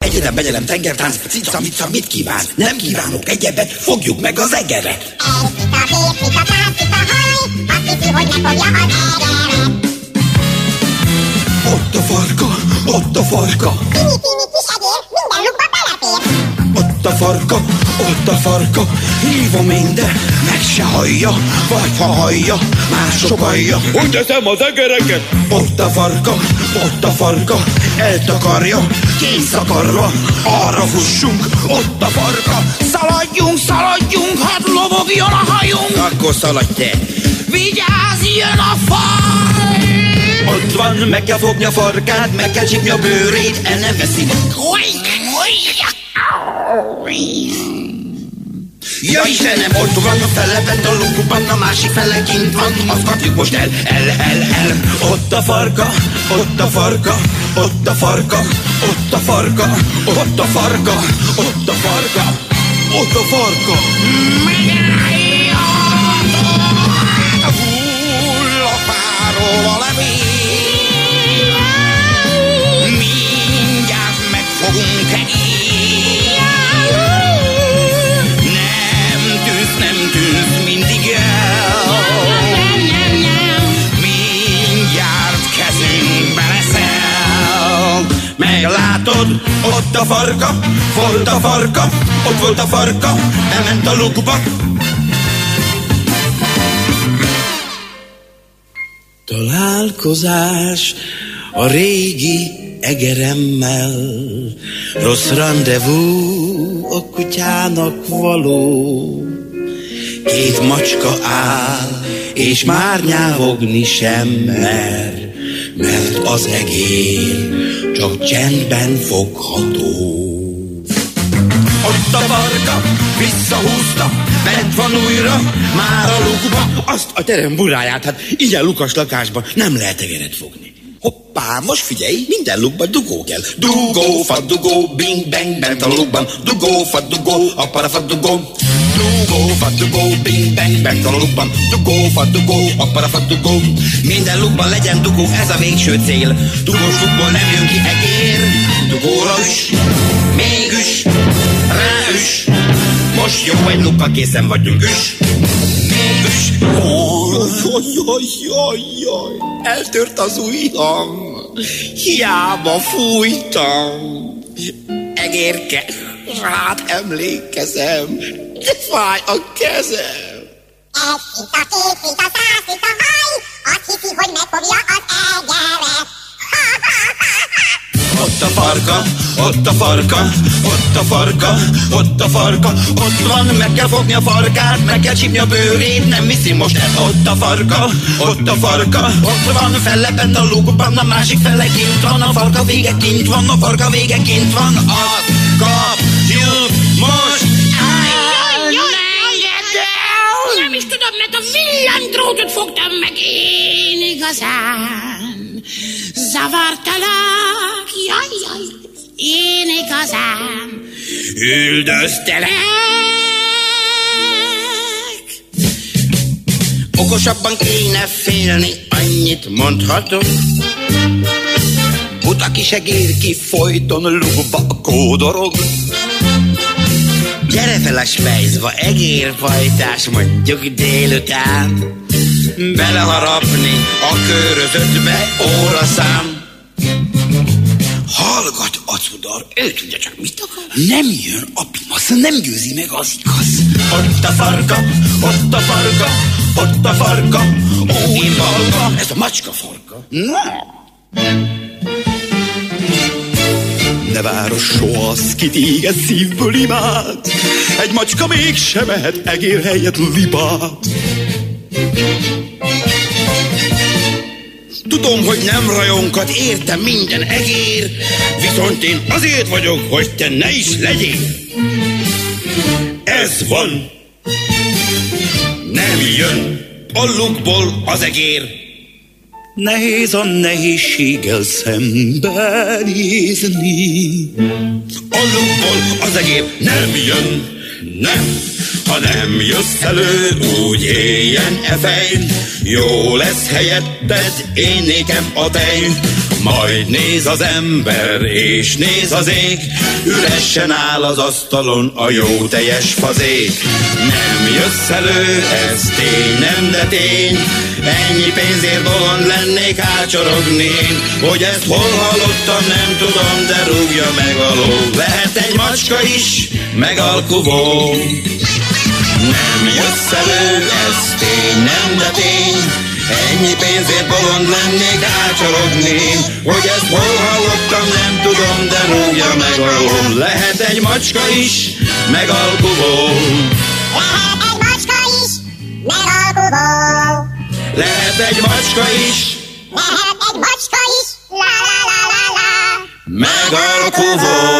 egyedem, begyelem, tengertánc, cica, mica, mit kíván? Nem kívánok egyebet, fogjuk meg az egeret. Cica, bér, cica, tánc, cica, haj, azt hiszi, hogy megfogja az egeret. Ott a farka, ott a farka. Pini-pini kis egér, minden lukba belefér. Ott a farka, hívom én, de meg se hallja, vagy ha hallja, mások hallja. Hogy teszem az egereket? Ott a farka, eltakarja, készakarva, arra fussunk, ott a farka. Szaladjunk, hadd lobogjon a hajunk. Akkor szaladj te. Vigyázz, jön a faj! Ott van, meg kell fogni a farkát, meg kell csípni a bőrét, el nem veszi. Ja Istenem, ott van a fele, bent a lukban, a másik fele kint van, azt kapjuk most el. Ott a farka, ott a farka, ott a farka, ott a farka, ott a farka, ott a farka, ott a farka. Hull a fáról a levél, mindjárt megfogunk egér. Nem tűz mindig el, mindjárt kezünkbe leszel. Meglátod, ott a farka, volt a farka, ott volt a farka, bement a lukba. Találkozás a régi egeremmel, rossz rendezvú a kutyának való. Két macska áll, és már nyávogni sem mer, mert az egér csak csendben fogható. Ott a farka, visszahúzta, bent van újra, már a lukba. Azt a terem buráját, hát ilyen lukas lakásban nem lehet egeret fogni. Hoppá, most figyelj, minden lukban dugó kell. Dugó, fadugó, bing, bang, bent a lukban. Dugó, fadugó, aparafadugó. Dugó, fadugó, bing, bang, bent a lukban. Dugó, fadugó, aparafadugó. Minden lukban legyen dugó, ez a végső cél. Dugós lukból nem jön ki egér. Dugóra üss, még üss, rá üss. Most jó, egy lukkal készen vagyunk, üss, még üss. Jaj, eltört az ujjam, hiába fújtam. Egérke, rád emlékezem, de fáj a kezem. Egy cica, két cica, 100 cica, haj, azt hiszi, hogy megfogja az egeret. Ott a farka, ott a farka, ott a farka, ott a farka. Ott van, meg kell fogni a farkát, meg kell csípni a bőrét, nem viszi most el. Ott a farka, ott a farka, ott van, fellepett a lukban, a másik fele kint van, a farka vége kint van, a farka vége kint van. Az kapjuk most. Nem is tudom, mert a villámdrótot fogtam meg én igazán. Zavartalak, jaj, én igazán üldöztelek. Okosabban kéne félni, annyit mondhatok. Buta kis egér ki folyton lukba kódorog. Gyere fel a spejzba, egérfajtás, mondjuk délután. Beleharapni a körözöttbe óraszám. Hallgat, acudar, ő tudja csak mit akar. Nem jön a pimasz, nem győzi meg az igaz. Ott a farka, ott a farka, ott a farka, ó, én balga, ez a macska farka. Ne város soha az, ki téged szívből imád. Egy macska mégsem mehet egér helyett libát. Tudom, hogy nem rajonkat, értem minden egér, viszont én azért vagyok, hogy te ne is legyél. Ez van. Nem jön a lukból az egér. Nehéz a nehézséggel szembenézni. A lukból az egér nem jön, nem. Ha nem jössz elő, úgy éljen e fejn, jó lesz helyetted, én nékem a tej. Majd néz az ember, és néz az ég, üresen áll az asztalon a jó teljes fazék. Nem jössz elő, ez tény, nem de tény, ennyi pénzért bolond lennék, ácsorogni én. Hogy ezt hol hallottam, nem tudom, de rúgja meg a ló. Lehet egy macska is, meg alkuvó. Nem jössz elő, ez tény, nem de tény, ennyi pénzért bolond lennék, ácsorogni én. Hogy ezt hol hallottam, nem tudom, de rúgja meg a ló. Lehet egy macska is, meg alkuvó. Lehet egy macska is, meg alkuvó. Lehet egy macska is, lehet egy macska is, la la la la la, meg alkuvó.